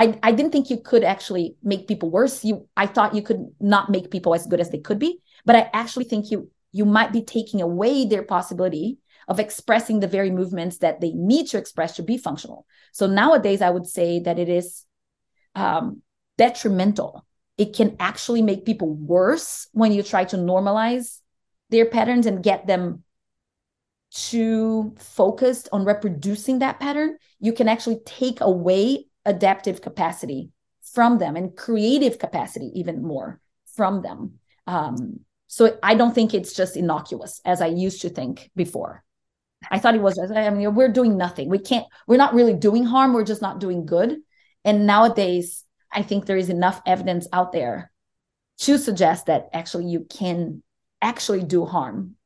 I didn't think you could actually make people worse. I thought you could not make people as good as they could be, but I actually think you might be taking away their possibility of expressing the very movements that they need to express to be functional. So nowadays, I would say that it is detrimental. It can actually make people worse when you try to normalize their patterns and get them too focused on reproducing that pattern. You can actually take away adaptive capacity from them and creative capacity even more from them. So I don't think it's just innocuous as I used to think before. I thought it was, I mean, we're doing nothing. We're not really doing harm. We're just not doing good. And nowadays, I think there is enough evidence out there to suggest that actually you can actually do harm.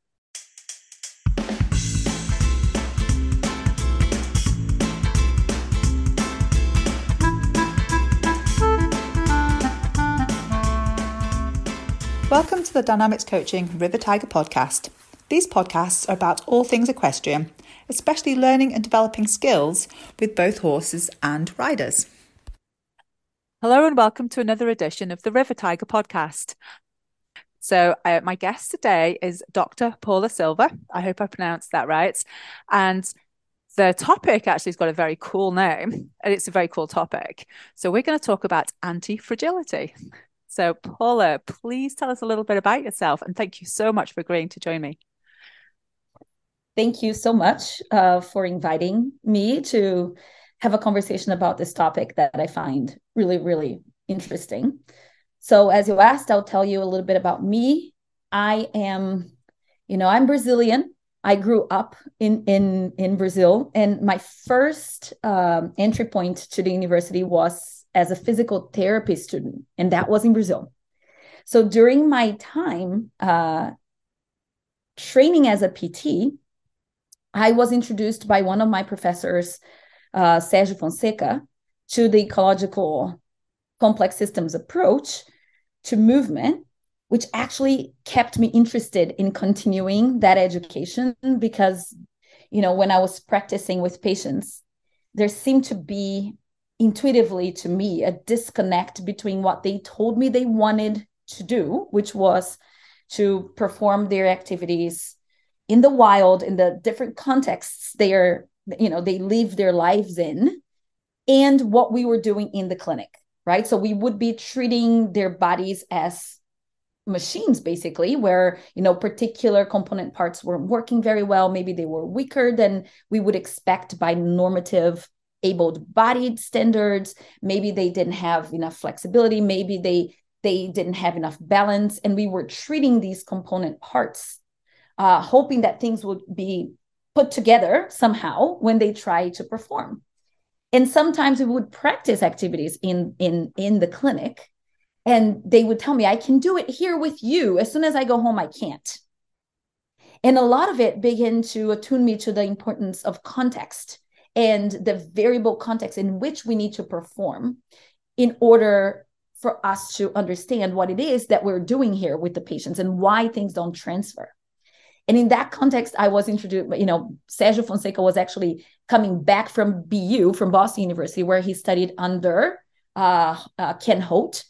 Welcome to the Dynamics Coaching River Tiger podcast. These podcasts are about all things equestrian, especially learning and developing skills with both horses and riders. Hello and welcome to another edition of the River Tiger podcast. So my guest today is Dr. Paula Silva. I hope I pronounced that right. And the topic actually has got a very cool name, and it's a very cool topic. So we're going to talk about anti-fragility. So Paula, please tell us a little bit about yourself, and thank you so much for agreeing to join me. Thank you so much for inviting me to have a conversation about this topic that I find really, really interesting. So as you asked, I'll tell you a little bit about me. I'm Brazilian. I grew up in Brazil, and my first entry point to the university was as a physical therapy student, and that was in Brazil. So during my time training as a PT, I was introduced by one of my professors, Sérgio Fonseca, to the ecological complex systems approach to movement, which actually kept me interested in continuing that education because, when I was practicing with patients, there seemed to be intuitively to me a disconnect between what they told me they wanted to do, which was to perform their activities in the wild, in the different contexts they live their lives in, and what we were doing in the clinic, right? So we would be treating their bodies as machines, basically, where, particular component parts weren't working very well. Maybe they were weaker than we would expect by normative able-bodied standards. Maybe they didn't have enough flexibility. Maybe they didn't have enough balance. And we were treating these component parts, hoping that things would be put together somehow when they try to perform. And sometimes we would practice activities in the clinic, and they would tell me, I can do it here with you. As soon as I go home, I can't. And a lot of it began to attune me to the importance of context and the variable context in which we need to perform in order for us to understand what it is that we're doing here with the patients and why things don't transfer. And in that context, I was introduced, Sérgio Fonseca was actually coming back from BU, from Boston University, where he studied under Ken Holt,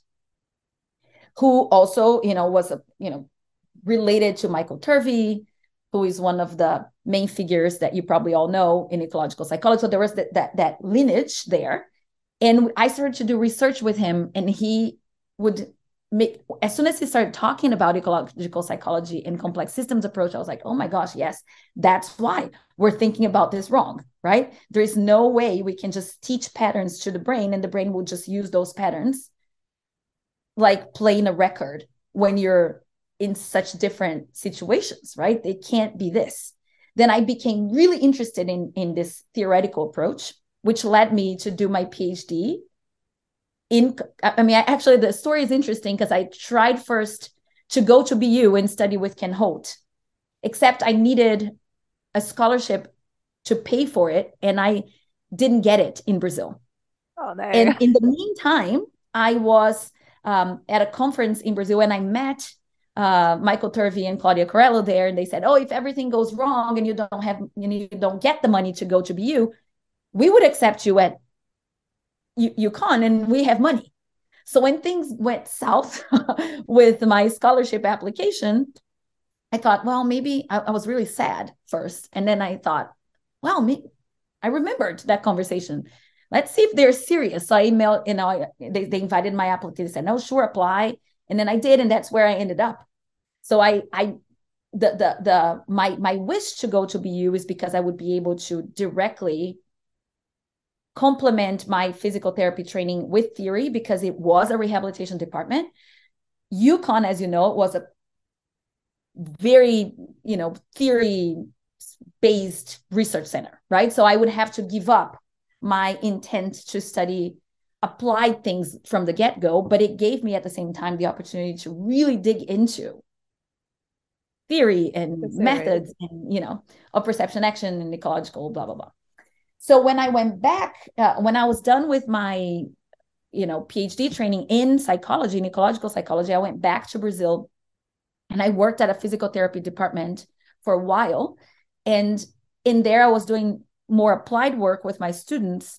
who also, was, related to Michael Turvey, who is one of the main figures that you probably all know in ecological psychology. So there was that lineage there. And I started to do research with him, and he would make, as soon as he started talking about ecological psychology and complex systems approach, I was like, oh my gosh, yes, that's why we're thinking about this wrong, right? There is no way we can just teach patterns to the brain and the brain will just use those patterns like playing a record when you're in such different situations, right? It can't be this. Then I became really interested in this theoretical approach, which led me to do my PhD actually, the story is interesting because I tried first to go to BU and study with Ken Holt, except I needed a scholarship to pay for it, and I didn't get it in Brazil. Oh, no. And in the meantime, I was at a conference in Brazil, and I met Michael Turvey and Claudia Corello there, and they said, oh, if everything goes wrong and you don't get the money to go to BU, we would accept you at UConn and we have money. So when things went south with my scholarship application, I thought, well, maybe I was really sad first. And then I thought, well, I remembered that conversation. Let's see if they're serious. So I emailed, they invited my applicant. They said, no, sure, apply. And then I did. And that's where I ended up. So my wish to go to BU is because I would be able to directly complement my physical therapy training with theory, because it was a rehabilitation department. UConn, as you know, was a very, theory-based research center, right? So I would have to give up my intent to study applied things from the get-go, but it gave me at the same time the opportunity to really dig into theory and methods and, of perception, action, and ecological, blah, blah, blah. So when I went back, when I was done with my, PhD training in psychology, in ecological psychology, I went back to Brazil and I worked at a physical therapy department for a while. And in there, I was doing more applied work with my students,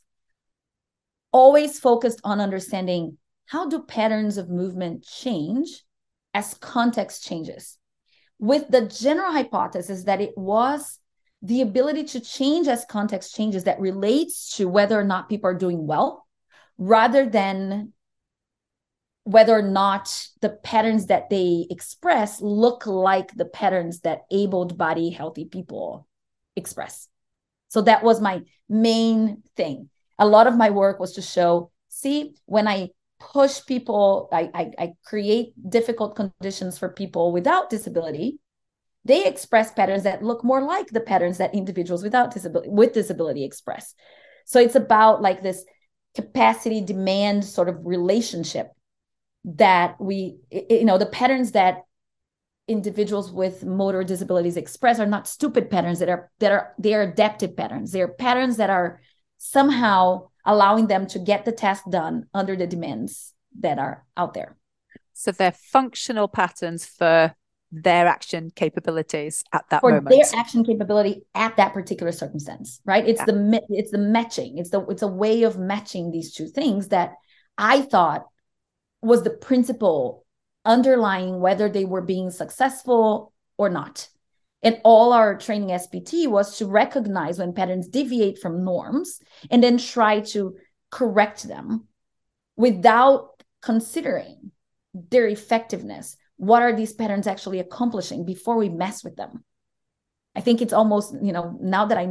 always focused on understanding how do patterns of movement change as context changes, with the general hypothesis that it was the ability to change as context changes that relates to whether or not people are doing well, rather than whether or not the patterns that they express look like the patterns that able-bodied, healthy people express. So that was my main thing. A lot of my work was to show, see, when I push people, I create difficult conditions for people without disability, they express patterns that look more like the patterns that individuals with disability express. So it's about like this capacity demand sort of relationship that the patterns that individuals with motor disabilities express are not stupid patterns. They're adaptive patterns. They're patterns that are somehow allowing them to get the task done under the demands that are out there. So they're functional patterns for their action capabilities at that moment. For their action capability at that particular circumstance, right? It's the matching. It's a way of matching these two things that I thought was the principle underlying whether they were being successful or not. And all our training SPT was to recognize when patterns deviate from norms and then try to correct them without considering their effectiveness. What are these patterns actually accomplishing before we mess with them? I think it's almost, now that I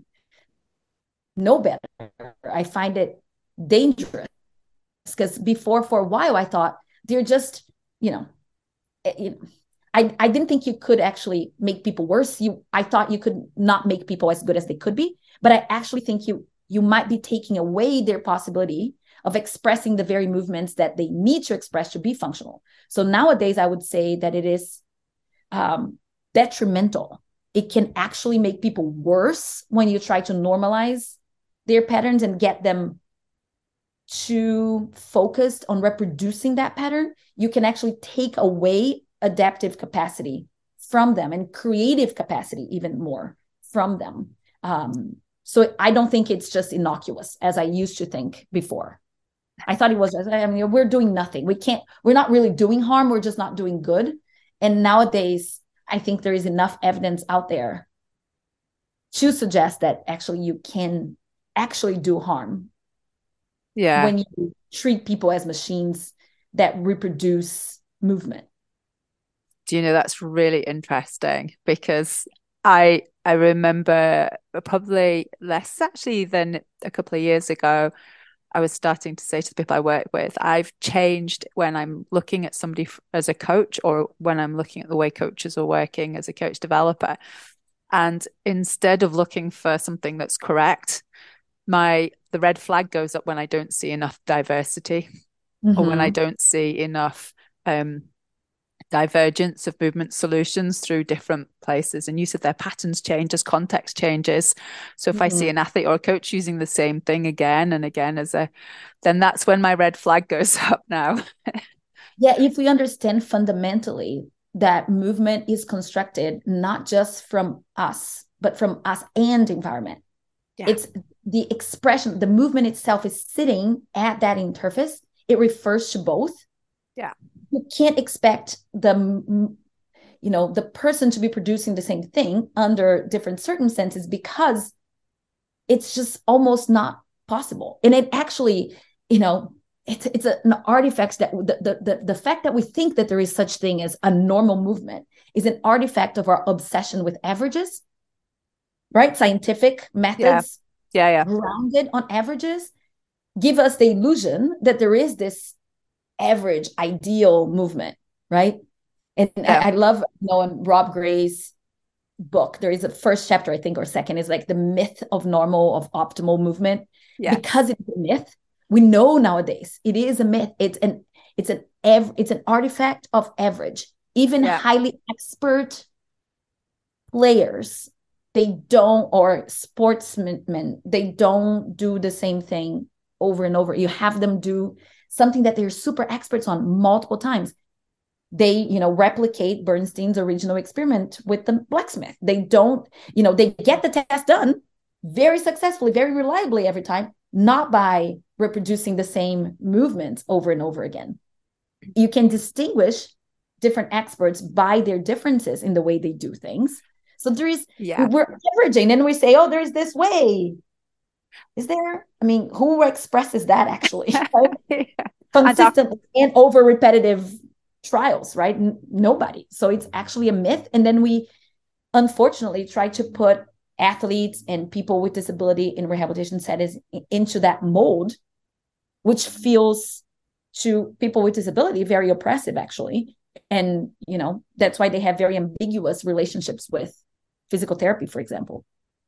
know better, I find it dangerous, because before, for a while, I thought they're just, I didn't think you could actually make people worse. I thought you could not make people as good as they could be, but I actually think you might be taking away their possibility of expressing the very movements that they need to express to be functional. So nowadays, I would say that it is detrimental. It can actually make people worse when you try to normalize their patterns and get them too focused on reproducing that pattern. You can actually take away adaptive capacity from them and creative capacity even more from them. So I don't think it's just innocuous as I used to think before. I thought it was, we're doing nothing. We're not really doing harm. We're just not doing good. And nowadays, I think there is enough evidence out there to suggest that actually you can actually do harm. Yeah. When you treat people as machines that reproduce movement. Do you know, that's really interesting, because I remember probably less actually than a couple of years ago, I was starting to say to the people I work with, I've changed when I'm looking at somebody as a coach, or when I'm looking at the way coaches are working as a coach developer. And instead of looking for something that's correct, the red flag goes up when I don't see enough diversity, or when I don't see enough divergence of movement solutions through different places. And you said their patterns change as context changes. So if I see an athlete or a coach using the same thing again and again then that's when my red flag goes up now. Yeah, if we understand fundamentally that movement is constructed not just from us, but from us and environment. Yeah. the expression, the movement itself is sitting at that interface, it refers to both. Yeah. You can't expect the person to be producing the same thing under different circumstances, because it's just almost not possible. And it actually, it's an artifact that the fact that we think that there is such thing as a normal movement is an artifact of our obsession with averages, right? Scientific methods grounded on averages give us the illusion that there is this average ideal movement, right? And I love, in Rob Gray's book, there is a first chapter, I think, or second, is like the myth of normal, of optimal movement. Yes. Because it's a myth, we know nowadays it is a myth. It's an artifact of average. Even highly expert players, or sportsmen, they don't do the same thing over and over. You have them do something that they're super experts on multiple times. They, replicate Bernstein's original experiment with the blacksmith. They don't, they get the test done very successfully, very reliably every time, not by reproducing the same movements over and over again. You can distinguish different experts by their differences in the way they do things. So we're averaging, and we say, oh, there's this way. Is there? I mean, who expresses that actually? Consistently and over repetitive trials, right? Nobody. So it's actually a myth. And then we unfortunately try to put athletes and people with disability in rehabilitation settings into that mold, which feels to people with disability very oppressive, actually. And, that's why they have very ambiguous relationships with physical therapy, for example.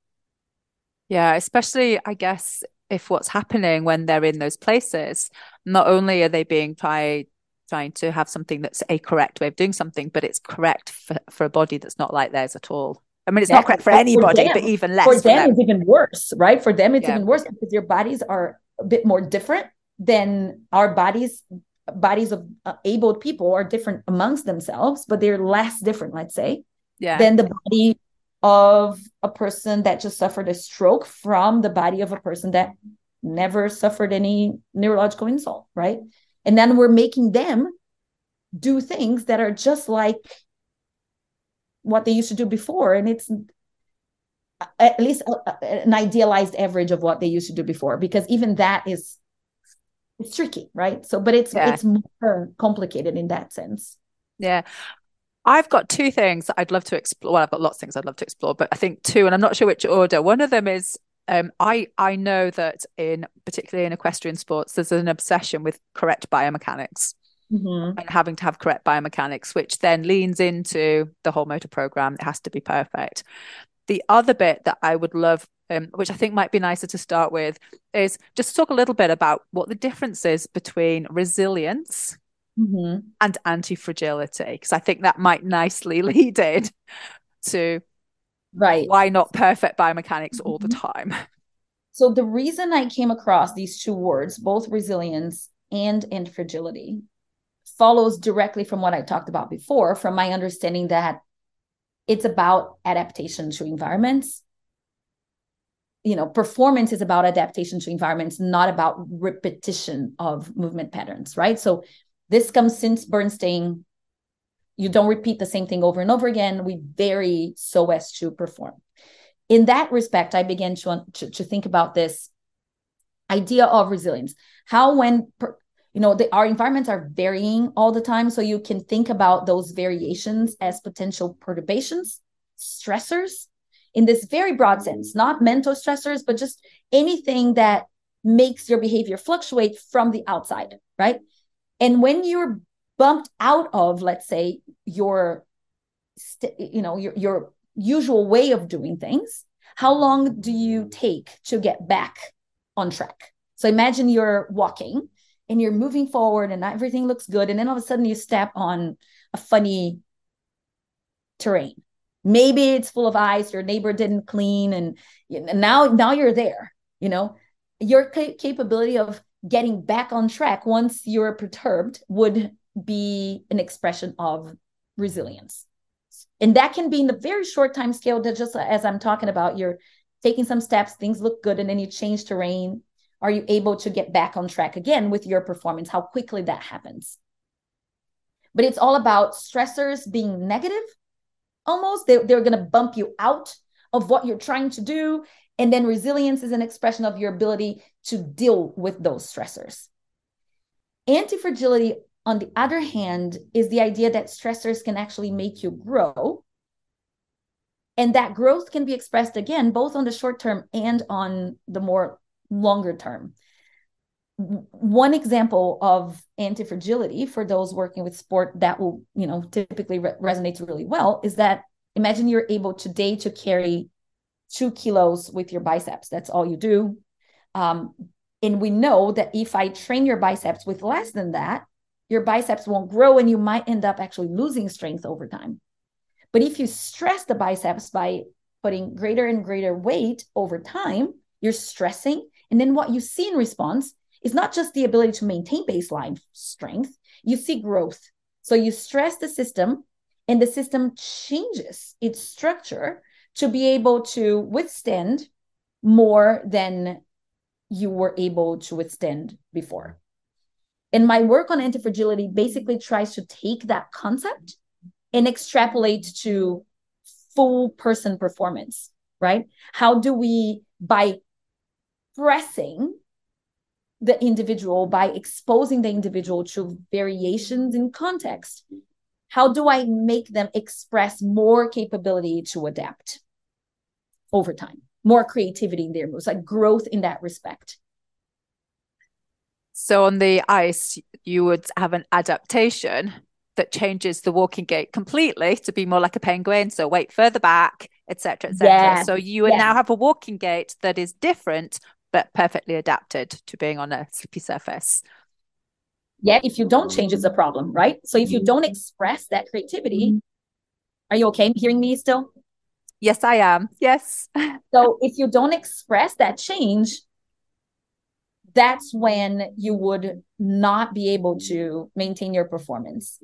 Yeah, especially, I guess, if what's happening when they're in those places, not only are they being trying to have something that's a correct way of doing something, but it's correct for a body that's not like theirs at all. I mean, it's not correct for anybody, but even less for them. It's even worse, right? For them, it's even worse because their bodies are a bit more different than our bodies. Bodies of abled people are different amongst themselves, but they're less different, let's say, than the body of a person that just suffered a stroke from the body of a person that never suffered any neurological insult, right? And then we're making them do things that are just like what they used to do before. And it's at least an idealized average of what they used to do before, because even that it's tricky, right? So, but it's more complicated in that sense. Yeah. I've got two things I'd love to explore. Well, I've got lots of things I'd love to explore, but I think two, and I'm not sure which order. One of them is I know that particularly in equestrian sports, there's an obsession with correct biomechanics and having to have correct biomechanics, which then leans into the whole motor program. It has to be perfect. The other bit that I would love, which I think might be nicer to start with, is just to talk a little bit about what the difference is between resilience and anti-fragility, because I think that might nicely lead in to why not perfect biomechanics all the time. So the reason I came across these two words, both resilience and fragility, follows directly from what I talked about before, from my understanding that it's about adaptation to environments. Performance is about adaptation to environments, not about repetition of movement patterns, right? So this comes since Bernstein. You don't repeat the same thing over and over again. We vary so as to perform. In that respect, I began to think about this idea of resilience. How our environments are varying all the time. So you can think about those variations as potential perturbations, stressors, in this very broad sense, not mental stressors, but just anything that makes your behavior fluctuate from the outside, right? And when you're bumped out of, let's say, your usual way of doing things, how long do you take to get back on track? So imagine you're walking and you're moving forward and everything looks good. And then all of a sudden you step on a funny terrain. Maybe it's full of ice, your neighbor didn't clean, and now you're there. Your capability of getting back on track once you're perturbed would be an expression of resilience. And that can be in the very short time scale that, just as I'm talking about, you're taking some steps, things look good, and then you change terrain. Are you able to get back on track again with your performance? How quickly that happens. But it's all about stressors being negative. Almost they're going to bump you out of what you're trying to do. And then resilience is an expression of your ability to deal with those stressors. Anti-fragility, on the other hand, is the idea that stressors can actually make you grow. And that growth can be expressed again, both on the short term and on the more longer term. One example of anti-fragility for those working with sport that will, typically resonates really well is that imagine you're able today to carry 2 kilos with your biceps. That's all you do. And we know that if I train your biceps with less than that, your biceps won't grow and you might end up actually losing strength over time. But if you stress the biceps by putting greater and greater weight over time, you're stressing. And then what you see in response is not just the ability to maintain baseline strength, you see growth. So you stress the system and the system changes its structure to be able to withstand more than you were able to withstand before. And my work on anti-fragility basically tries to take that concept and extrapolate to full person performance, right? How do we, by pressing the individual, by exposing the individual to variations in context, how do I make them express more capability to adapt over time, more creativity in their moves, like growth in that respect? So on the ice, you would have an adaptation that changes the walking gait completely to be more like a penguin. So weight further back, etc., etc. Yes. So you would now have a walking gait that is different, but perfectly adapted to being on a slippy surface. Yeah, if you don't change, it's a problem, right? So if you don't express that creativity, are you okay hearing me still? Yes, I am. Yes. So if you don't express that change, that's when you would not be able to maintain your performance.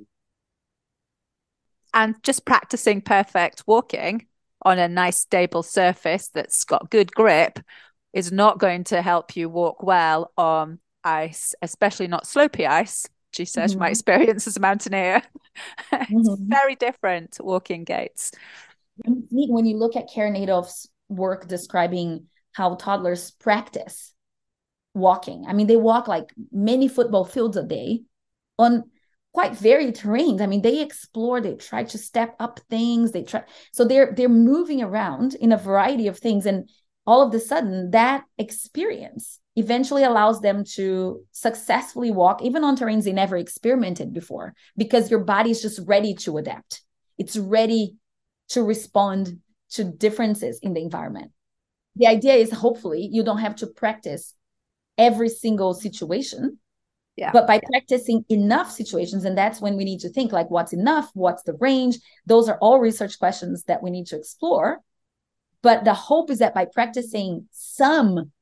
And just practicing perfect walking on a nice stable surface that's got good grip is not going to help you walk well on ice, especially not slopey ice. She says, my experience as a mountaineer, it's very different walking gaits. It's neat when you look at Karen Adolph's work describing how toddlers practice walking. I mean, they walk like many football fields a day on quite varied terrains. I mean, they explore, they try to step up things, so they're moving around in a variety of things. And all of a sudden, that experience eventually allows them to successfully walk, even on terrains they never experimented before, because your body is just ready to adapt. It's ready to respond to differences in the environment. The idea is hopefully you don't have to practice every single situation, but by practicing enough situations, and that's when we need to think like, what's enough? What's the range? Those are all research questions that we need to explore. But the hope is that by practicing some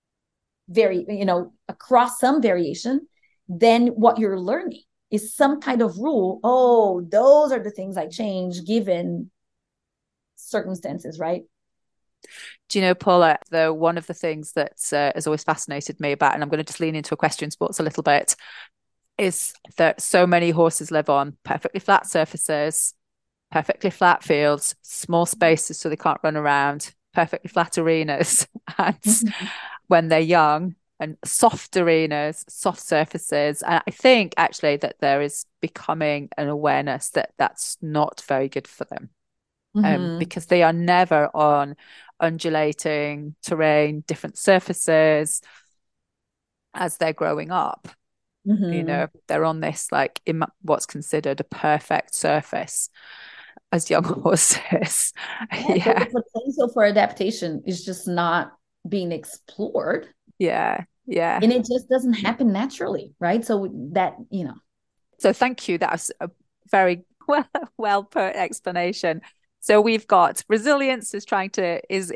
across some variation, then what you're learning is some kind of rule. Oh, those are the things I change given circumstances, right? Do you know, Paula, one of the things that has always fascinated me about, and I'm going to just lean into equestrian sports a little bit, is that so many horses live on perfectly flat surfaces, perfectly flat fields, small spaces so they can't run around, perfectly flat arenas. And when they're young, and soft arenas, soft surfaces. And I think actually that there is becoming an awareness that that's not very good for them. Because they are never on undulating terrain, different surfaces as they're growing up. They're on this like what's considered a perfect surface as young horses. Yeah. So the potential for adaptation is just not being explored. Yeah. And it just doesn't happen naturally, right? So that, So thank you. That's a very well put explanation. So we've got resilience is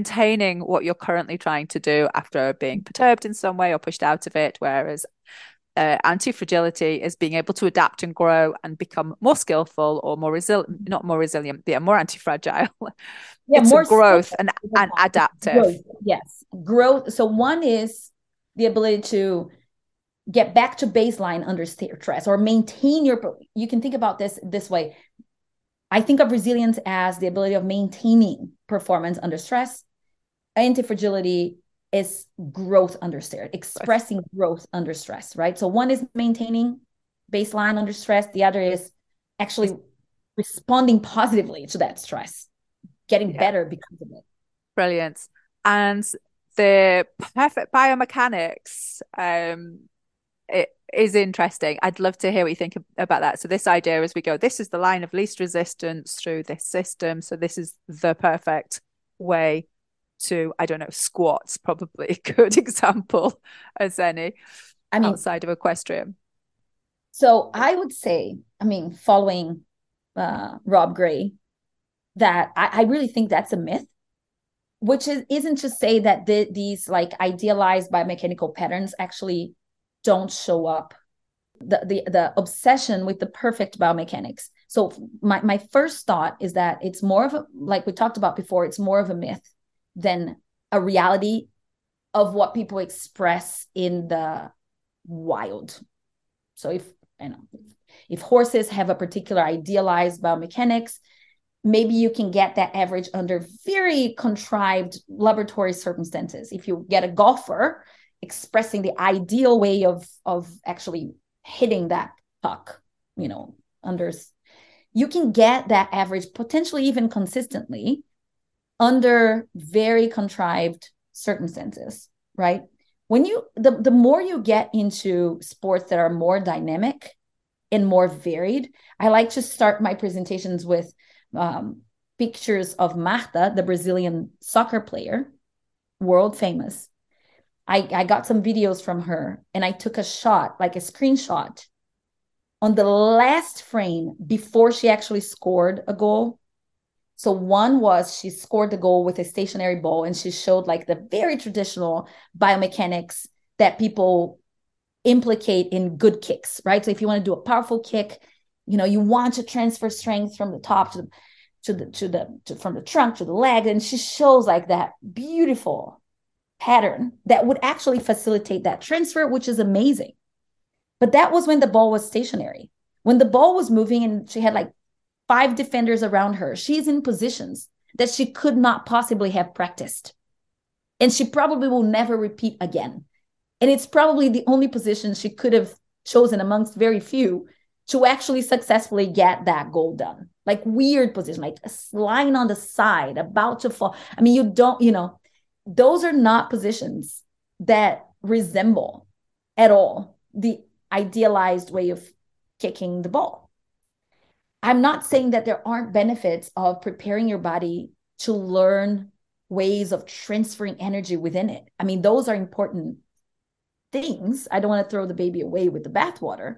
maintaining what you're currently trying to do after being perturbed in some way or pushed out of it, whereas anti-fragility is being able to adapt and grow and become more skillful or more resilient, not more resilient, yeah, more anti-fragile. Yeah, It's a more growth and adaptive. growth. Yes, growth. So one is the ability to get back to baseline under stress or maintain your, you can think about this way. I think of resilience as the ability of maintaining performance under stress. Anti-fragility is growth under stress, expressing growth under stress, right? So one is maintaining baseline under stress. The other is actually responding positively to that stress, getting better because of it. Brilliant. And the perfect biomechanics, it is interesting. I'd love to hear what you think about that. So this idea as we go, this is the line of least resistance through this system. So this is the perfect way to, I don't know, squats, probably a good example as any, outside of equestrian. So I would say, following Rob Gray, that I really think that's a myth, which isn't to say that these like idealized biomechanical patterns actually don't show up. The obsession with the perfect biomechanics. So my first thought is that it's more of a, like we talked about before, it's more of a myth than a reality of what people express in the wild. So if horses have a particular idealized biomechanics, maybe you can get that average under very contrived laboratory circumstances. If you get a golfer expressing the ideal way of actually hitting that puck, you can get that average potentially even consistently under very contrived circumstances, right? When the more you get into sports that are more dynamic and more varied, I like to start my presentations with pictures of Marta, the Brazilian soccer player, world famous. I got some videos from her and I took a shot, like a screenshot, on the last frame before she actually scored a goal. So one was she scored the goal with a stationary ball and she showed like the very traditional biomechanics that people implicate in good kicks, right? So if you want to do a powerful kick, you want to transfer strength from the top from the trunk to the leg. And she shows like that beautiful pattern that would actually facilitate that transfer, which is amazing. But that was when the ball was stationary. When the ball was moving and she had like 5 defenders around her, she's in positions that she could not possibly have practiced. And she probably will never repeat again. And it's probably the only position she could have chosen amongst very few to actually successfully get that goal done. Like weird position, like lying on the side, about to fall. Those are not positions that resemble at all the idealized way of kicking the ball. I'm not saying that there aren't benefits of preparing your body to learn ways of transferring energy within it. Those are important things. I don't want to throw the baby away with the bathwater,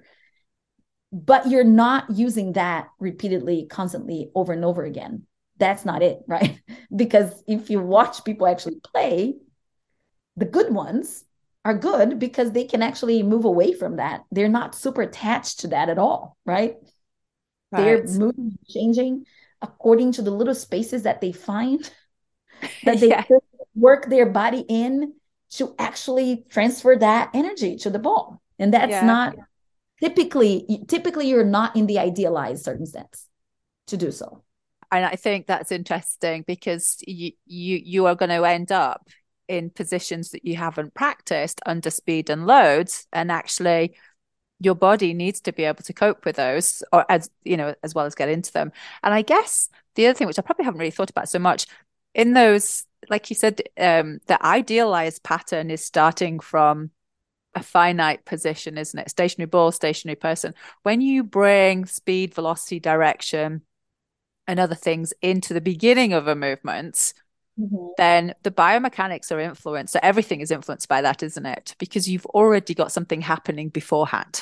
but you're not using that repeatedly, constantly, over and over again. That's not it, right? Because if you watch people actually play, the good ones are good because they can actually move away from that. They're not super attached to that at all, right? They're moving, changing according to the little spaces that they find that they work their body in to actually transfer that energy to the ball. And that's not typically you're not in the idealized circumstance to do so. And I think that's interesting because you are going to end up in positions that you haven't practiced under speed and loads, and actually your body needs to be able to cope with those, or as well as get into them. And I guess the other thing, which I probably haven't really thought about so much, in those, like you said, the idealized pattern is starting from a finite position, isn't it? Stationary ball, stationary person. When you bring speed, velocity, direction, and other things into the beginning of a movement, then the biomechanics are influenced. So everything is influenced by that, isn't it? Because you've already got something happening beforehand.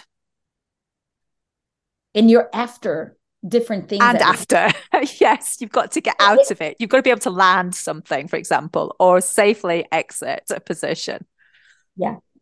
And you're after different things. And after, yes, you've got to get out of it. You've got to be able to land something, for example, or safely exit a position. Yeah.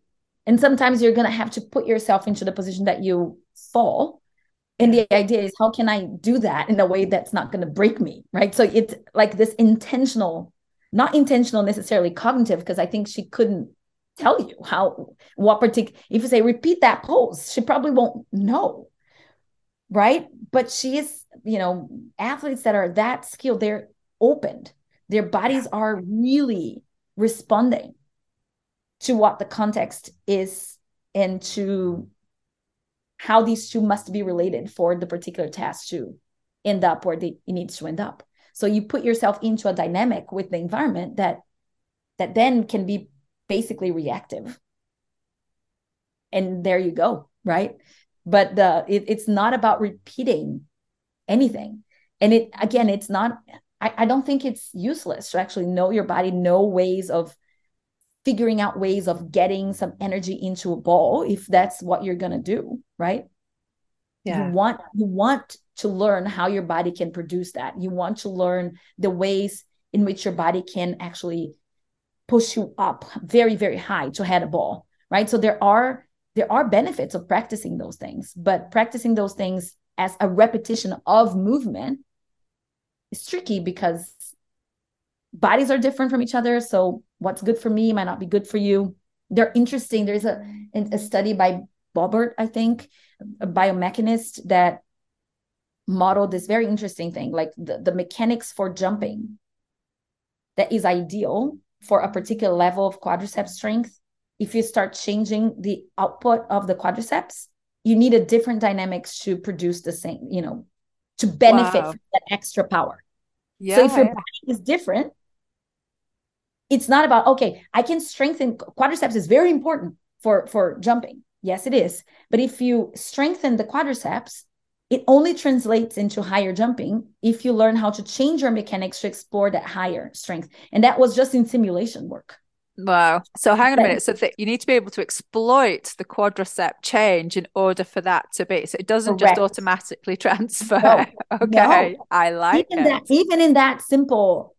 And sometimes you're going to have to put yourself into the position that you fall. And the idea is, how can I do that in a way that's not going to break me, right? So it's like this intentional, not intentional necessarily cognitive, because I think she couldn't tell you if you say, repeat that pose, she probably won't know, right? But she is, athletes that are that skilled, they're opened. Their bodies are really responding to what the context is and to how these two must be related for the particular task to end up where it needs to end up. So you put yourself into a dynamic with the environment that then can be basically reactive. And there you go, right? But it's not about repeating anything. And it's not, I don't think it's useless to actually know your body, know ways of figuring out ways of getting some energy into a ball, if that's what you're going to do, right? Yeah. You want to learn how your body can produce that. You want to learn the ways in which your body can actually push you up very, very high to head a ball, right? So there are benefits of practicing those things, but practicing those things as a repetition of movement is tricky because bodies are different from each other. So what's good for me might not be good for you. They're interesting. There's a study by Bobbert, I think, a biomechanist, that modeled this very interesting thing, like the mechanics for jumping that is ideal for a particular level of quadriceps strength. If you start changing the output of the quadriceps, you need a different dynamics to produce the same, to benefit from that extra power. Yeah, so if your body is different, it's not about, okay, I can strengthen, quadriceps is very important for jumping. Yes, it is. But if you strengthen the quadriceps, it only translates into higher jumping if you learn how to change your mechanics to explore that higher strength. And that was just in simulation work. Wow. So hang on a minute. So you need to be able to exploit the quadricep change in order for that to be. So it doesn't just automatically transfer. No, okay. No. I like it. Even in that simple,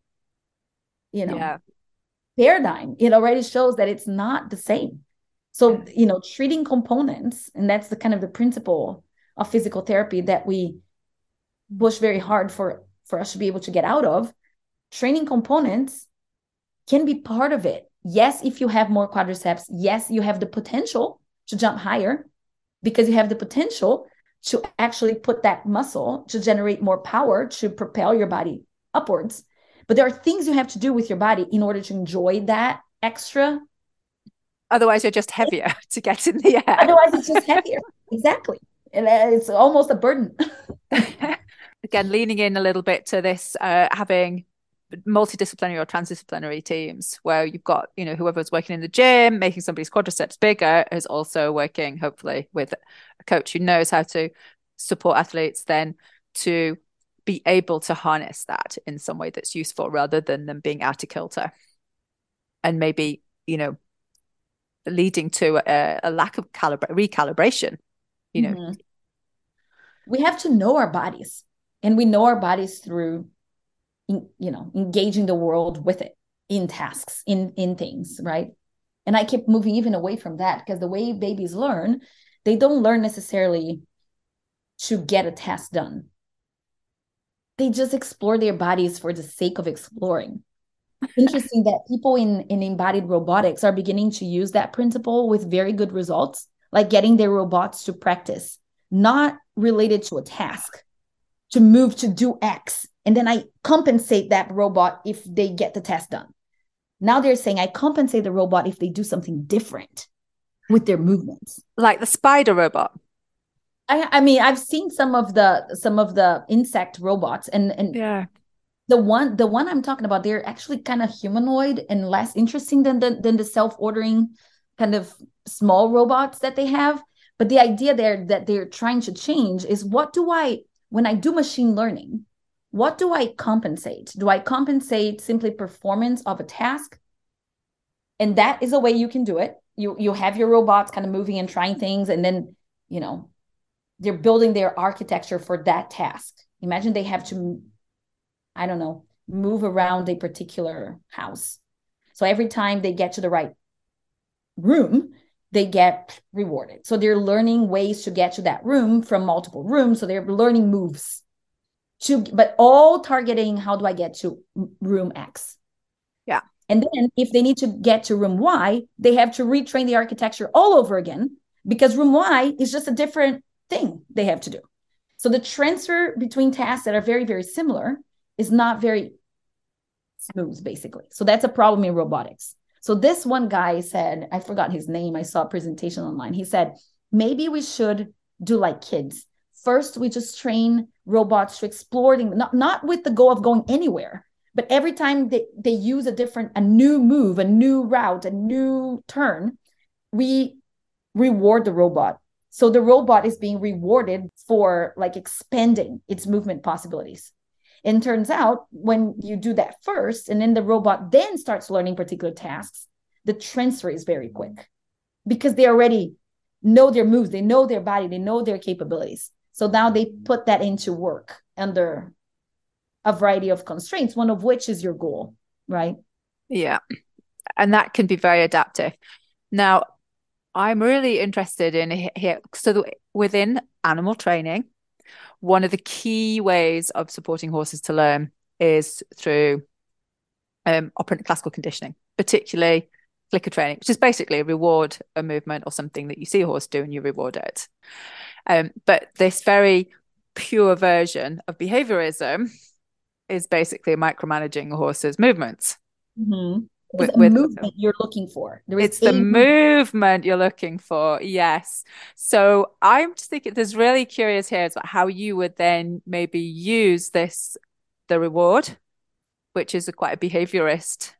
paradigm, it already shows that it's not the same. So, treating components, and that's the kind of the principle of physical therapy that we push very hard for us to be able to get out of. Training components can be part of it. Yes, if you have more quadriceps, yes, you have the potential to jump higher because you have the potential to actually put that muscle to generate more power to propel your body upwards. But there are things you have to do with your body in order to enjoy that extra. Otherwise, you're just heavier to get in the air. Otherwise, it's just heavier. Exactly. And it's almost a burden. Again, leaning in a little bit to this, having multidisciplinary or transdisciplinary teams where you've got, whoever's working in the gym, making somebody's quadriceps bigger, is also working, hopefully, with a coach who knows how to support athletes then to be able to harness that in some way that's useful rather than them being out of kilter. And maybe, leading to a lack of recalibration, Mm-hmm. We have to know our bodies, and we know our bodies through, engaging the world with it in tasks, in things, right? And I keep moving even away from that because the way babies learn, they don't learn necessarily to get a task done. They just explore their bodies for the sake of exploring. Interesting that people in embodied robotics are beginning to use that principle with very good results, like getting their robots to practice, not related to a task, to move to do X. And then I compensate that robot if they get the task done. Now they're saying I compensate the robot if they do something different with their movements. Like the spider robot. I mean, I've seen some of the insect robots, and yeah. The one I'm talking about, they're actually kind of humanoid and less interesting than the self-ordering kind of small robots that they have. But the idea there that they're trying to change is, when I do machine learning, what do I compensate? Do I compensate simply performance of a task? And that is a way you can do it. You have your robots kind of moving and trying things, and then, they're building their architecture for that task. Imagine they have to, I don't know, move around a particular house. So every time they get to the right room, they get rewarded. So they're learning ways to get to that room from multiple rooms. So they're learning moves but all targeting, how do I get to room X? Yeah. And then if they need to get to room Y, they have to retrain the architecture all over again, because room Y is just a different thing they have to do. So the transfer between tasks that are very, very similar is not very smooth, basically. So that's a problem in robotics. So this one guy said, I forgot his name, I saw a presentation online. He said, maybe we should do like kids. First, we just train robots to explore, not with the goal of going anywhere, but every time they use a new move, a new route, a new turn, we reward the robot. So the robot is being rewarded for like expanding its movement possibilities. And turns out when you do that first, and then the robot then starts learning particular tasks, the transfer is very quick because they already know their moves, they know their body, they know their capabilities. So now they put that into work under a variety of constraints, one of which is your goal, right? Yeah. And that can be very adaptive. Now, I'm really interested in here. So within animal training, one of the key ways of supporting horses to learn is through operant classical conditioning, particularly clicker training, which is basically reward a movement or something that you see a horse do and you reward it. But this very pure version of behaviorism is basically micromanaging a horse's movements. Mm-hmm. It's a movement you're looking for. It's the movement you're looking for. Yes. So I'm just thinking, there's really curious here about how you would then maybe use the reward, which is quite a behaviorist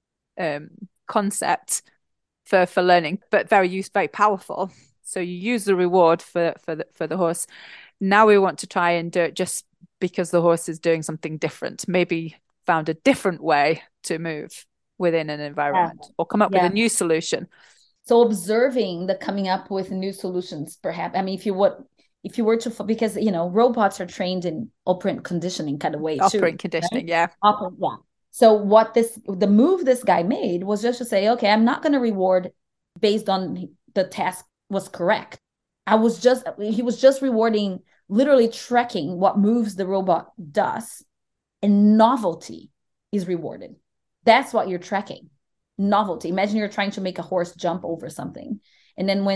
concept for learning, but very powerful. So you use the reward for the horse. Now we want to try and do it just because the horse is doing something different, maybe found a different way to move within an environment, or come up with a new solution. So observing the coming up with new solutions, perhaps. I mean, if you were to, because robots are trained in operant conditioning kind of way too. Operant conditioning, right? Yeah. Yeah. So the move this guy made was just to say, okay, I'm not going to reward based on the task was correct. He was just rewarding, literally tracking what moves the robot does, and novelty is rewarded. That's what you're tracking. Novelty. Imagine you're trying to make a horse jump over something. And then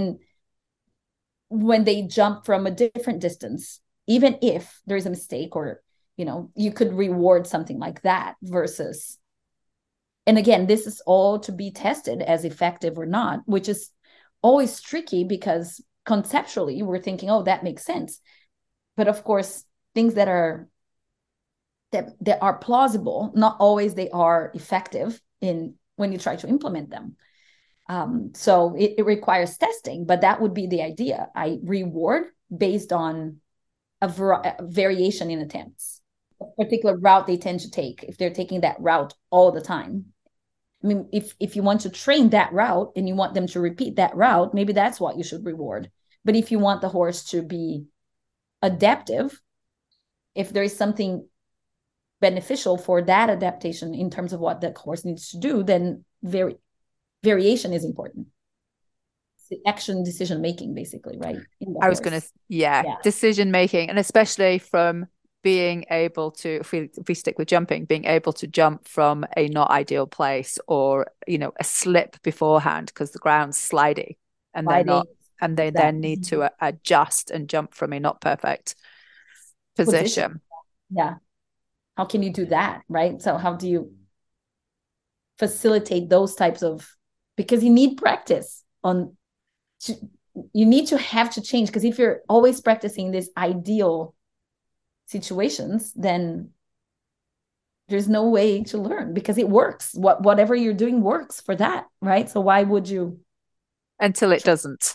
when they jump from a different distance, even if there is a mistake, or, you could reward something like that versus, and again, this is all to be tested as effective or not, which is always tricky because conceptually we're thinking, oh, that makes sense. But of course, things that are plausible, not always they are effective when you try to implement them. So it requires testing, but that would be the idea. I reward based on a variation in attempts, a particular route they tend to take, if they're taking that route all the time. I mean, if you want to train that route and you want them to repeat that route, maybe that's what you should reward. But if you want the horse to be adaptive, if there is something beneficial for that adaptation in terms of what the horse needs to do, then variation is important. It's action decision making, basically, right? I was going to, decision making, and especially from being able to, if we stick with jumping, being able to jump from a not ideal place, or a slip beforehand because the ground's slidey, and they then need to adjust and jump from a not perfect position. Yeah. How can you do that, right? So how do you facilitate those types of, because you need practice you need to have to change, because if you're always practicing these ideal situations, then there's no way to learn, because it works. Whatever you're doing works for that, right? So why would you? Until it doesn't.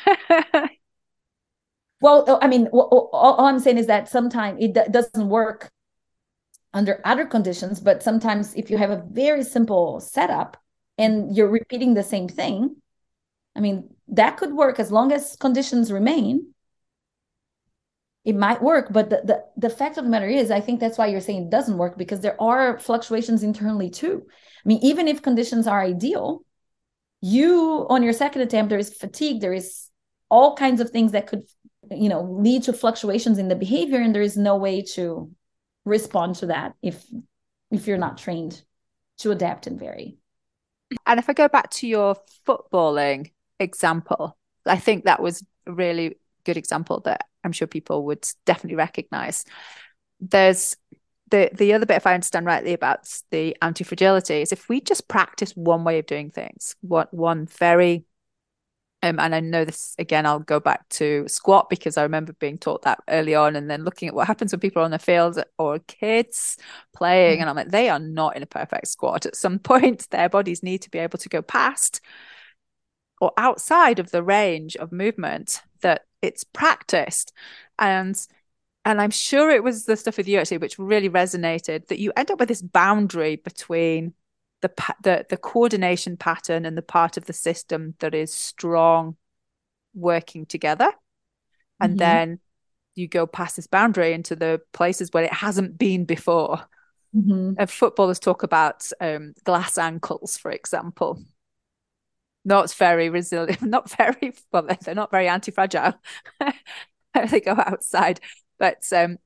Well, I mean, all I'm saying is that sometimes it doesn't work under other conditions, but sometimes if you have a very simple setup and you're repeating the same thing, I mean, that could work as long as conditions remain. It might work, but the fact of the matter is, I think that's why you're saying it doesn't work, because there are fluctuations internally too. I mean, even if conditions are ideal, You, on your second attempt, there is fatigue, there is all kinds of things that could, lead to fluctuations in the behavior, and there is no way to respond to that if you're not trained to adapt and vary. And if I go back to your footballing example, I think that was a really good example that I'm sure people would definitely recognize. There's the other bit, if I understand rightly, about the anti-fragility is if we just practice one way of doing things, one very and I know this again, I'll go back to squat because I remember being taught that early on and then looking at what happens when people are on the field or kids playing. And I'm like, they are not in a perfect squat. At some point, their bodies need to be able to go past or outside of the range of movement that it's practiced. And I'm sure it was the stuff with you actually, which really resonated, that you end up with this boundary between the coordination pattern and the part of the system that is strong working together. And then you go past this boundary into the places where it hasn't been before. And footballers talk about glass ankles, for example. Not very resilient, they're not very anti-fragile. They go outside. But and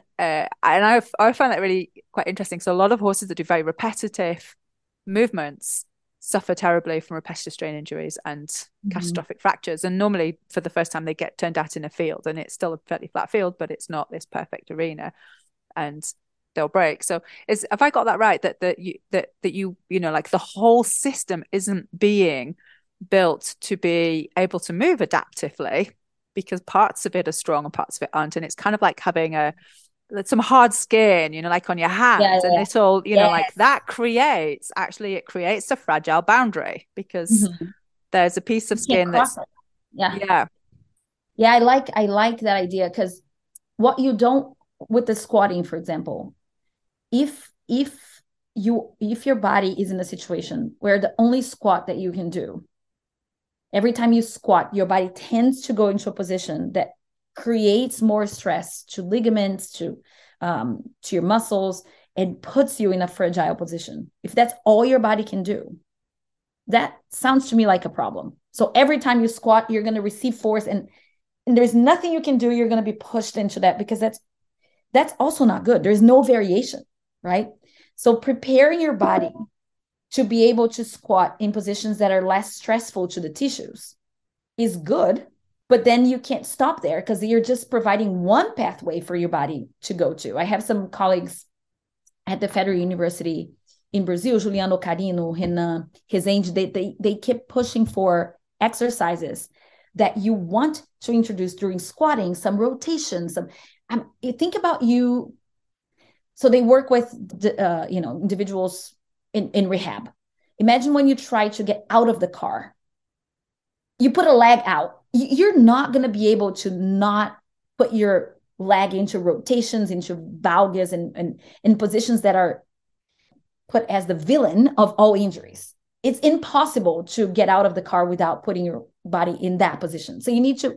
I find that really quite interesting. So a lot of horses that do very repetitive movements suffer terribly from repetitive strain injuries and catastrophic fractures. And normally for the first time they get turned out in a field and it's still a fairly flat field, but it's not this perfect arena and they'll break. So have I got that right? That you like the whole system isn't being built to be able to move adaptively because parts of it are strong and parts of it aren't. And it's kind of like having some hard skin, like on your hands, and it all, like that creates a fragile boundary because there's a piece of skin that's I like that idea, because what you don't with the squatting, for example, if your body is in a situation where the only squat that you can do, every time you squat, your body tends to go into a position that creates more stress to ligaments, to your muscles, and puts you in a fragile position. If that's all your body can do, that sounds to me like a problem. So every time you squat, you're going to receive force, and there's nothing you can do. You're going to be pushed into that, because that's also not good. There's no variation, right? So preparing your body to be able to squat in positions that are less stressful to the tissues is good. But then you can't stop there, because you're just providing one pathway for your body to go to. I have some colleagues at the Federal University in Brazil, Juliano Carino, Renan Rezende, they kept pushing for exercises that you want to introduce during squatting, some rotation, you think about you. So they work with individuals in rehab. Imagine when you try to get out of the car, you put a leg out. You're not going to be able to not put your leg into rotations, into valgus, and in positions that are put as the villain of all injuries. It's impossible to get out of the car without putting your body in that position. So you need to,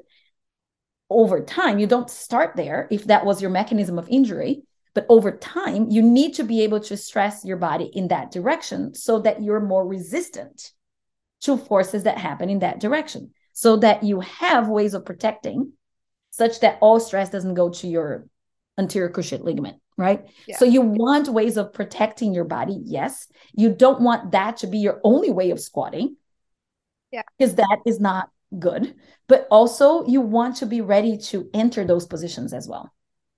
over time, you don't start there if that was your mechanism of injury, but over time, you need to be able to stress your body in that direction so that you're more resistant to forces that happen in that direction, so that you have ways of protecting such that all stress doesn't go to your anterior cruciate ligament, right? Yeah. So you want ways of protecting your body, yes. You don't want that to be your only way of squatting, because that is not good. But also you want to be ready to enter those positions as well.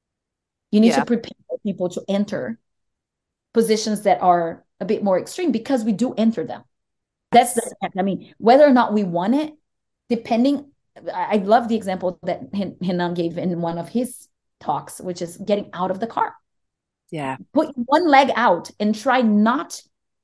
You need to prepare people to enter positions that are a bit more extreme, because we do enter them. That's the fact. I mean, whether or not we want it, depending. I love the example that Renan gave in one of his talks, which is getting out of the car. Yeah. Put one leg out and try not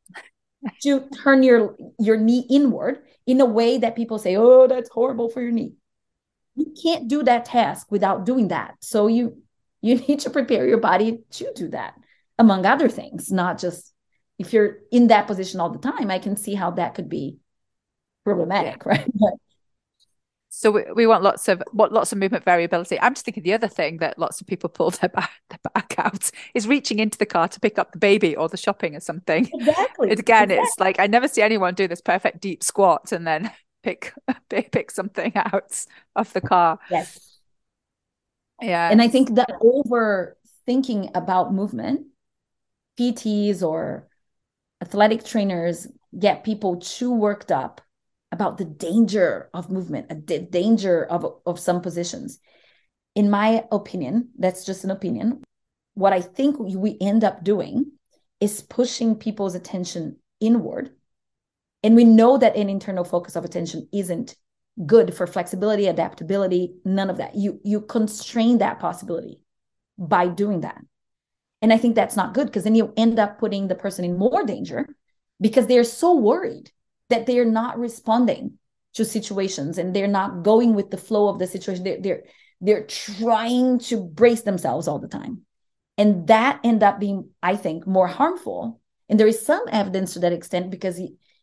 to turn your knee inward in a way that people say, oh, that's horrible for your knee. You can't do that task without doing that. So you need to prepare your body to do that, among other things, not just if you're in that position all the time. I can see how that could be problematic, right? But So we want lots of movement variability. I'm just thinking the other thing that lots of people pull their back out is reaching into the car to pick up the baby or the shopping or something. Exactly. Again, it's like I never see anyone do this perfect deep squat and then pick something out of the car. Yes. Yeah. And I think that overthinking about movement, PTs or athletic trainers get people too worked up about the danger of movement, the danger of some positions. In my opinion, that's just an opinion. What I think we end up doing is pushing people's attention inward. And we know that an internal focus of attention isn't good for flexibility, adaptability, none of that. You constrain that possibility by doing that. And I think that's not good because then you end up putting the person in more danger because they're so worried that they're not responding to situations and they're not going with the flow of the situation. They're trying to brace themselves all the time. And that end up being, I think, more harmful. And there is some evidence to that extent because,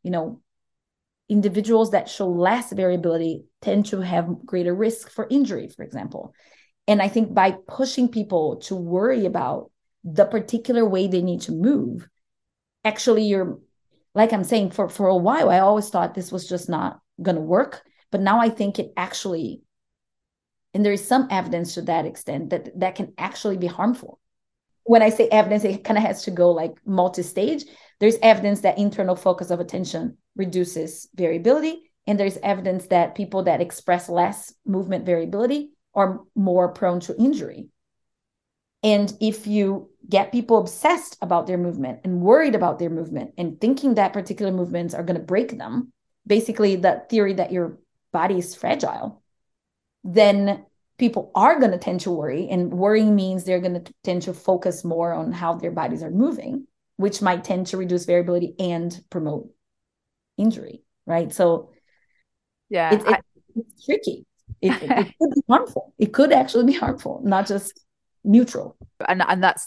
individuals that show less variability tend to have greater risk for injury, for example. And I think by pushing people to worry about the particular way they need to move, actually you're, like I'm saying, for a while, I always thought this was just not going to work. But now I think it actually, and there is some evidence to that extent that can actually be harmful. When I say evidence, it kind of has to go like multi-stage. There's evidence that internal focus of attention reduces variability. And there's evidence that people that express less movement variability are more prone to injury. And if you get people obsessed about their movement and worried about their movement and thinking that particular movements are going to break them, basically the theory that your body is fragile, then people are going to tend to worry. And worrying means they're going to tend to focus more on how their bodies are moving, which might tend to reduce variability and promote injury, right? So yeah, it's tricky. It could be harmful. It could actually be harmful, not just neutral. And that's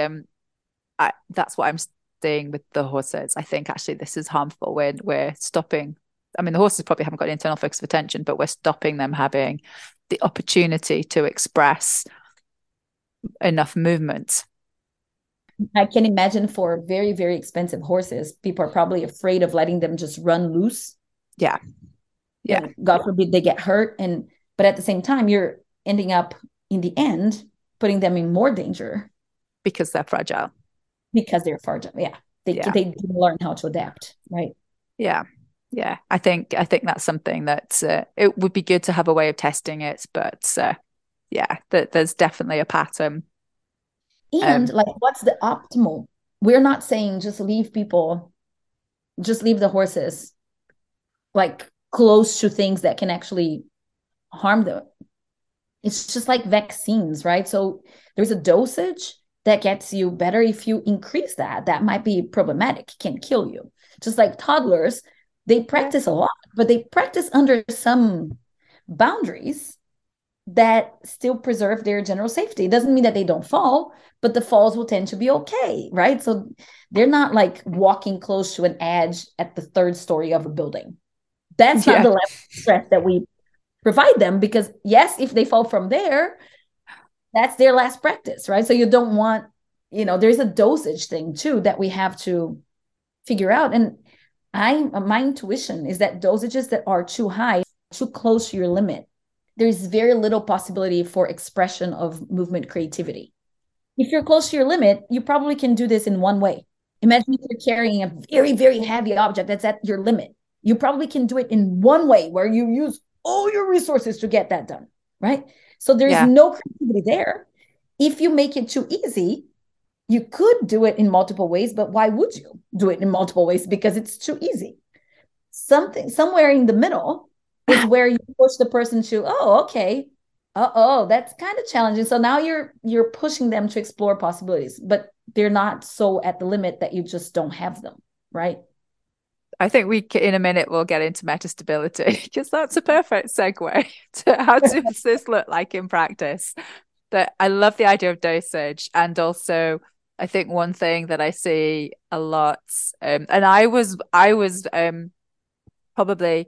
that's what I'm saying with the horses. I think actually this is harmful when we're stopping. I mean, the horses probably haven't got an internal focus of attention, but we're stopping them having the opportunity to express enough movement. I can imagine for very, very expensive horses, people are probably afraid of letting them just run loose. Yeah. Yeah. And God forbid they get hurt. But at the same time, you're ending up in the end putting them in more danger. Because they're fragile. Because they're fragile. Yeah. They didn't learn how to adapt. Right. Yeah. Yeah. I think that's something that it would be good to have a way of testing it. But there's definitely a pattern. And what's the optimal? We're not saying just leave the horses like close to things that can actually harm them. It's just like vaccines, right? So there's a dosage that gets you better. If you increase that might be problematic, can kill you. Just like toddlers, they practice a lot, but they practice under some boundaries that still preserve their general safety. It doesn't mean that they don't fall, but the falls will tend to be okay, right? So they're not like walking close to an edge at the third story of a building. That's not the level of stress that we provide them, because yes, if they fall from there, that's their last practice, right? So you don't want, there's a dosage thing too that we have to figure out. And my intuition is that dosages that are too high, too close to your limit, there's very little possibility for expression of movement creativity. If you're close to your limit, you probably can do this in one way. Imagine if you're carrying a very, very heavy object that's at your limit. You probably can do it in one way where you use all your resources to get that done, right? So there's no creativity there. If you make it too easy, you could do it in multiple ways, but why would you do it in multiple ways? Because it's too easy. Somewhere in the middle is where you push the person to, oh, okay. That's kind of challenging. So now you're pushing them to explore possibilities, but they're not so at the limit that you just don't have them, right? I think in a minute, we'll get into metastability, because that's a perfect segue to how does this look like in practice. That I love the idea of dosage. And also, I think one thing that I see a lot, and I was probably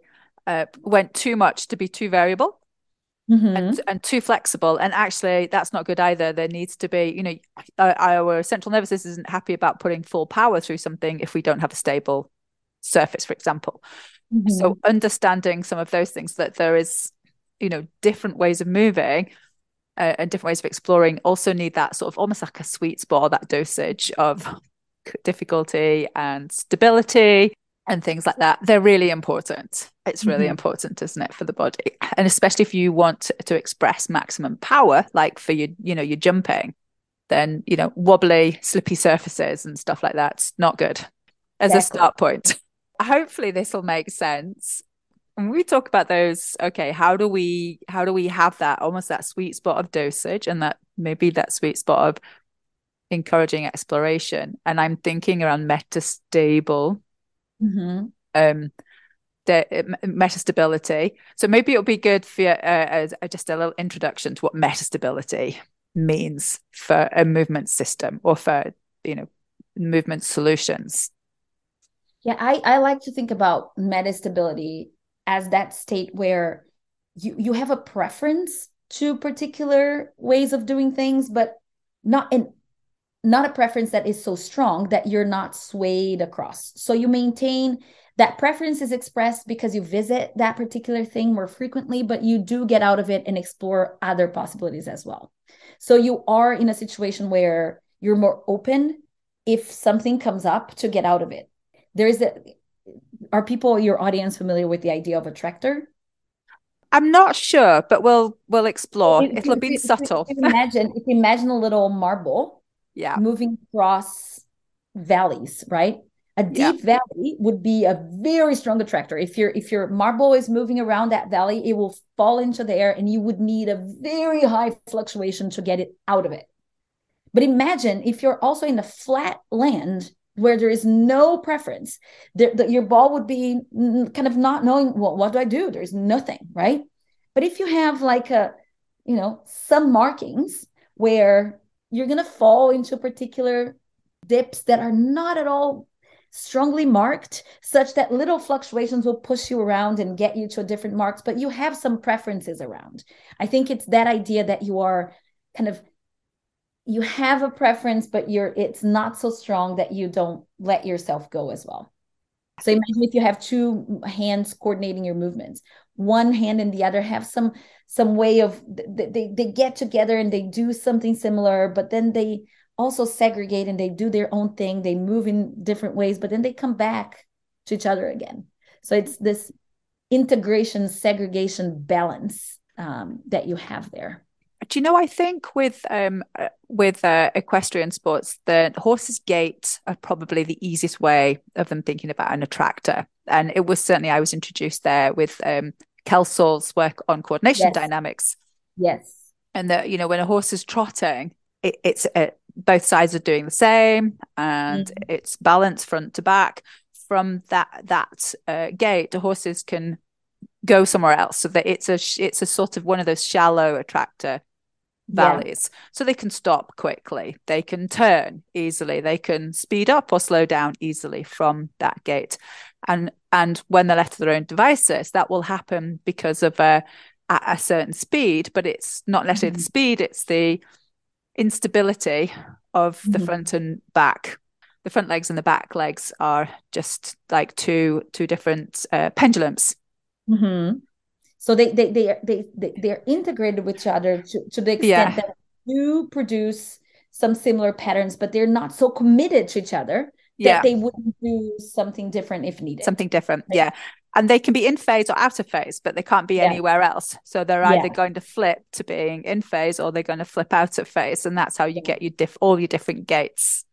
went too much to be too variable. Mm-hmm. And too flexible, and actually that's not good either. There needs to be, our central nervous system isn't happy about putting full power through something if we don't have a stable surface, for example. Mm-hmm. So understanding some of those things, that there is, different ways of moving and different ways of exploring, also need that sort of almost like a sweet spot, that dosage of difficulty and stability and things like that. They're really important. It's really important, isn't it, for the body? And especially if you want to express maximum power, like for your jumping, then, wobbly, slippy surfaces and stuff like that's not good as a start point. Hopefully this will make sense. And we talk about those, okay, how do we have that almost that sweet spot of dosage, and that maybe that sweet spot of encouraging exploration. And I'm thinking around metastable, metastability. So maybe it'll be good for just a little introduction to what metastability means for a movement system, or for movement solutions. Yeah, I like to think about metastability as that state where you have a preference to particular ways of doing things, but not a preference that is so strong that you're not swayed across. So you maintain that preference is expressed because you visit that particular thing more frequently, but you do get out of it and explore other possibilities as well. So you are in a situation where you're more open if something comes up to get out of it. Are people, your audience, familiar with the idea of attractor? I'm not sure, but we'll explore. It'll be subtle. If you imagine a little marble, yeah, moving across valleys, right? A deep valley would be a very strong attractor. If your marble is moving around that valley, it will fall into the air, and you would need a very high fluctuation to get it out of it. But imagine if you're also in a flat land where there is no preference, your ball would be kind of not knowing, well, what do I do? There's nothing, right? But if you have like some markings where you're going to fall into particular dips that are not at all strongly marked, such that little fluctuations will push you around and get you to different marks, but you have some preferences around. I think it's that idea that you are you have a preference, but it's not so strong that you don't let yourself go as well. So imagine if you have two hands coordinating your movements, one hand and the other have some way of, they get together and they do something similar, but then they also segregate and they do their own thing. They move in different ways, but then they come back to each other again. So it's this integration, segregation balance that you have there. Do you know, I think with equestrian sports, the horse's gait are probably the easiest way of them thinking about an attractor. And it was certainly, I was introduced there with Kelsol's work on coordination dynamics. Yes. And that, when a horse is trotting, it's both sides are doing the same, and it's balanced front to back. From that gait, the horses can go somewhere else, so that it's a sort of one of those shallow attractor valleys. So they can stop quickly, they can turn easily, they can speed up or slow down easily from that gait. And when they're left to their own devices, that will happen because of a certain speed, but it's not necessarily the speed, it's the instability of the front and back. The front legs and the back legs are just like two different pendulums. So they're integrated with each other to the extent that you produce some similar patterns, but they're not so committed to each other that they wouldn't do something different if needed. Something different, right? And they can be in phase or out of phase, but they can't be anywhere else. So they're either going to flip to being in phase, or they're going to flip out of phase, and that's how you get all your different gaits.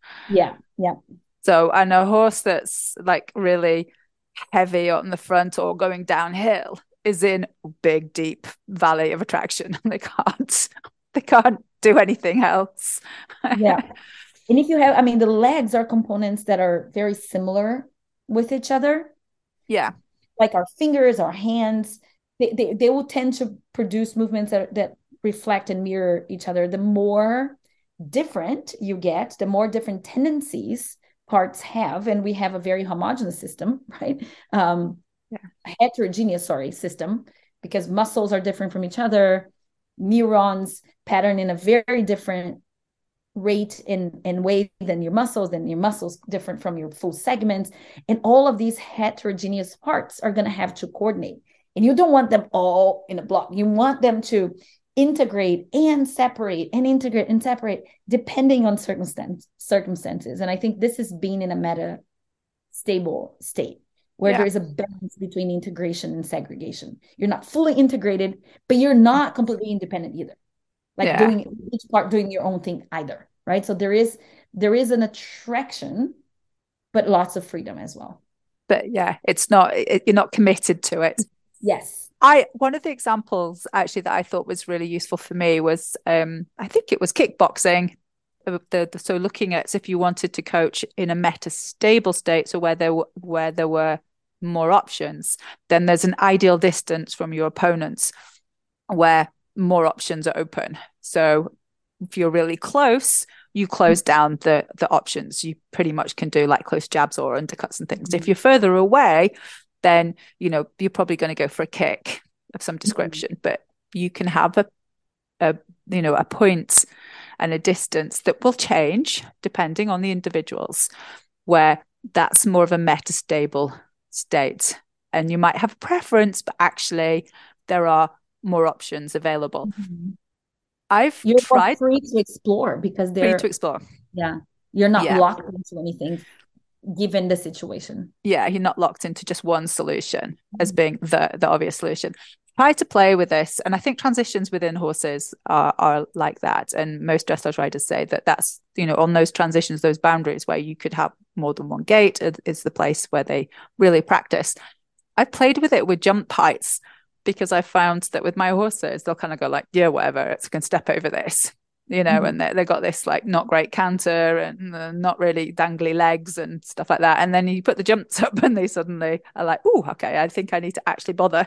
So, and a horse that's like really heavy on the front or going downhill is in big deep valley of attraction. They can't do anything else. And if you have, the legs are components that are very similar with each other. Like our fingers, our hands, they will tend to produce movements that reflect and mirror each other. The more different you get, the more different tendencies parts have, and we have a very homogeneous system, right? heterogeneous, system, because muscles are different from each other, neurons pattern in a very different rate and way than your muscles different from your full segments, and all of these heterogeneous parts are going to have to coordinate, and you don't want them all in a block. You want them to integrate and separate and integrate and separate depending on circumstances. And I think this is being in a meta stable state where there is a balance between integration and segregation. You're not fully integrated, but you're not completely independent either. Like doing each part doing your own thing either, right? So there is an attraction, but lots of freedom as well. But it's not, you're not committed to it. Yes. One of the examples actually that I thought was really useful for me was I think it was kickboxing. So looking at if you wanted to coach in a meta-stable state, so where there were more options, then there's an ideal distance from your opponents where more options are open. So if you're really close, you close down the options. You pretty much can do like close jabs or undercuts and things. If you're further away, then you're probably going to go for a kick of some description, but you can have a point and a distance that will change depending on the individuals, where that's more of a metastable state. And you might have a preference, but actually there are more options available. You're tried free to explore because they're free to explore. Yeah. You're not locked into anything given the situation. Yeah, you're not locked into just one solution as being the obvious solution. Try to play with this. And I think transitions within horses are like that. And most dressage riders say that's, on those transitions, those boundaries where you could have more than one gait is the place where they really practice. I played with it with jump heights because I found that with my horses, they'll kind of go like, yeah, whatever, it's going to step over this, and they got this like not great canter and not really dangly legs and stuff like that. And then you put the jumps up and they suddenly are like, oh, okay, I think I need to actually bother.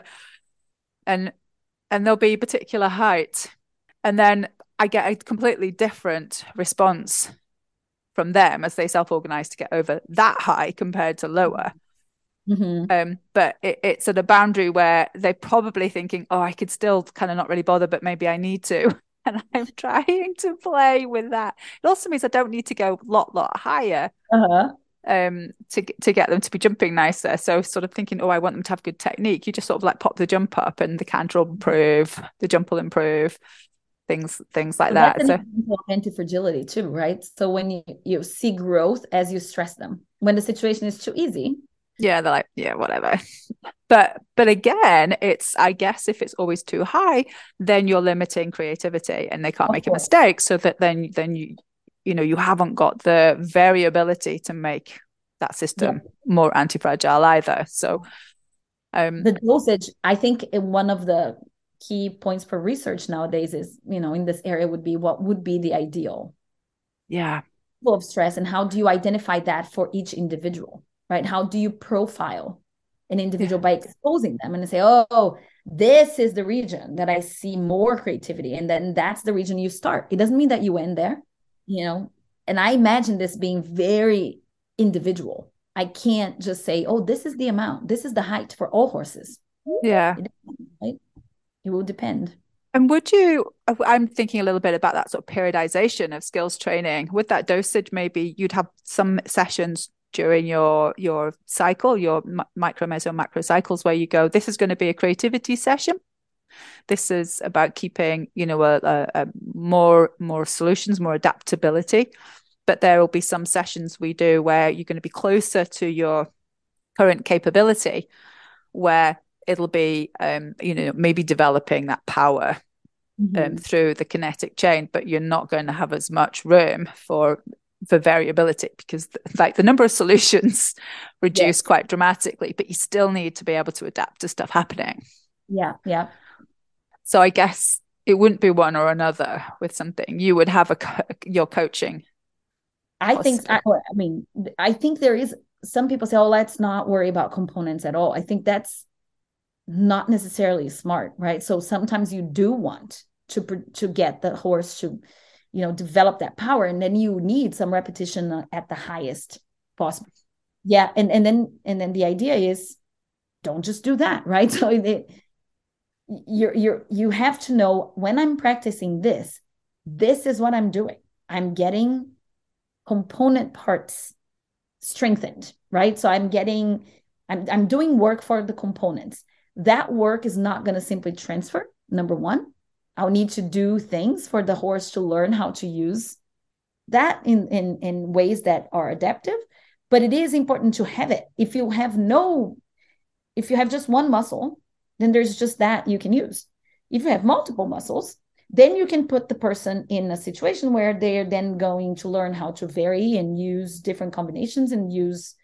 And there'll be a particular height. And then I get a completely different response from them as they self-organize to get over that high compared to lower. But it's at a boundary where they're probably thinking, oh, I could still kind of not really bother, but maybe I need to. And I'm trying to play with that. It also means I don't need to go a lot higher to get them to be jumping nicer. So sort of thinking, oh, I want them to have good technique. You just sort of like pop the jump up and the canter will improve, the jump will improve, things like that. That's an anti-fragility too, right? So when you see growth as you stress them, when the situation is too easy, they're like, yeah, whatever. But again, it's, I guess if it's always too high, then you're limiting creativity and they can't make a mistake. So that then you haven't got the variability to make that system more anti-fragile either. So the dosage, I think one of the key points for research nowadays is, in this area would be what would be the ideal level of stress, and how do you identify that for each individual, right? How do you profile an individual by exposing them and say, oh, this is the region that I see more creativity, and then that's the region you start. It doesn't mean that you end there, and I imagine this being very individual. I can't just say, oh, this is the amount, this is the height for all horses. It will depend. And I'm thinking a little bit about that sort of periodization of skills training. With that dosage, maybe you'd have some sessions during your cycle, your micro, meso, macro cycles, where you go, this is going to be a creativity session. This is about keeping, a more solutions, more adaptability. But there will be some sessions we do where you're going to be closer to your current capability, where it'll be, maybe developing that power through the kinetic chain, but you're not going to have as much room for variability because the number of solutions reduce quite dramatically, but you still need to be able to adapt to stuff happening. So I guess it wouldn't be one or another with something. You would have your coaching. I think there is, some people say, oh, let's not worry about components at all. I think that's not necessarily smart, right? So sometimes you do want to get the horse to develop that power, and then you need some repetition at the highest possible. And then the idea is don't just do that, right? So you have to know, when I'm practicing this is what I'm doing. I'm getting component parts strengthened, right? So I'm doing work for the components. That work is not going to simply transfer. Number one, I'll need to do things for the horse to learn how to use that in ways that are adaptive. But it is important to have it. If you have just one muscle, then there's just that you can use. If you have multiple muscles, then you can put the person in a situation where they're then going to learn how to vary and use different combinations and use,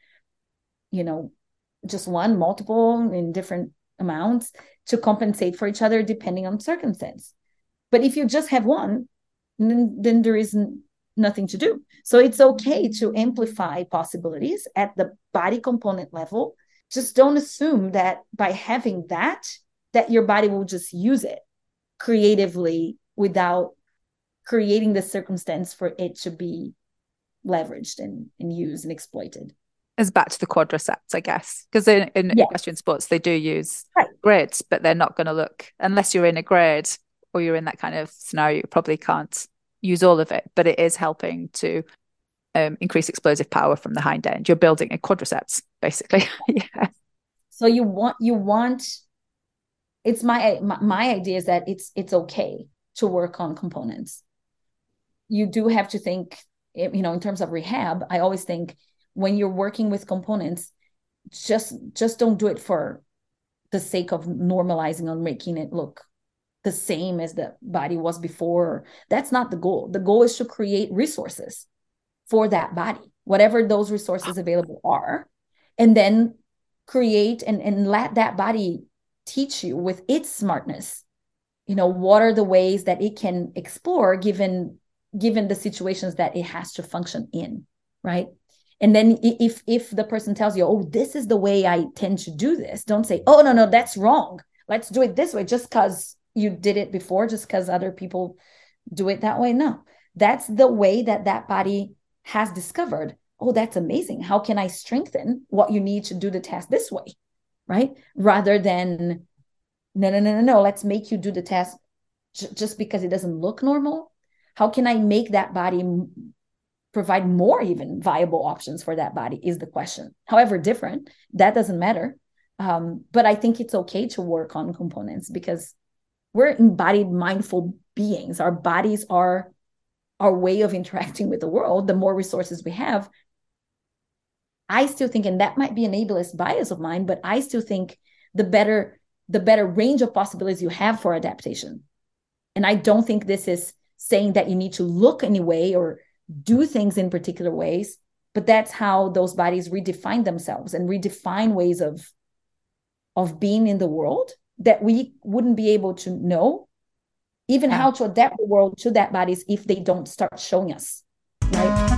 just one, multiple in different amounts to compensate for each other depending on circumstance. But if you just have one, then there isn't nothing to do. So it's okay to amplify possibilities at the body component level. Just don't assume that by having that your body will just use it creatively without creating the circumstance for it to be leveraged and used and exploited. It's back to the quadriceps, I guess, because in equestrian sports, they do use grids, but they're not going to look, unless you're in a grid or you're in that kind of scenario, you probably can't use all of it, but it is helping to increase explosive power from the hind end. You're building a quadriceps, basically. Yeah. So you want it's my idea is that it's okay to work on components. You do have to think, in terms of rehab, I always think when you're working with components, just don't do it for the sake of normalizing or making it look the same as the body was before. That's not the goal. The goal is to create resources for that body, whatever those resources available are, and then create and let that body teach you with its smartness, what are the ways that it can explore given the situations that it has to function in, right? And then if the person tells you, oh, this is the way I tend to do this, don't say, oh, no, that's wrong. Let's do it this way just because you did it before, just because other people do it that way. No, that's the way that body has discovered. Oh, that's amazing. How can I strengthen what you need to do the task this way, right? Rather than, no, let's make you do the task just because it doesn't look normal. How can I make that body provide more even viable options for that body is the question. However different, that doesn't matter. But I think it's okay to work on components because we're embodied mindful beings. Our bodies are our way of interacting with the world. The more resources we have, I still think, and that might be an ableist bias of mine, but I still think the better range of possibilities you have for adaptation. And I don't think this is saying that you need to look any way or do things in particular ways, but that's how those bodies redefine themselves and redefine ways of being in the world that we wouldn't be able to know even how to adapt the world to that bodies if they don't start showing us, right?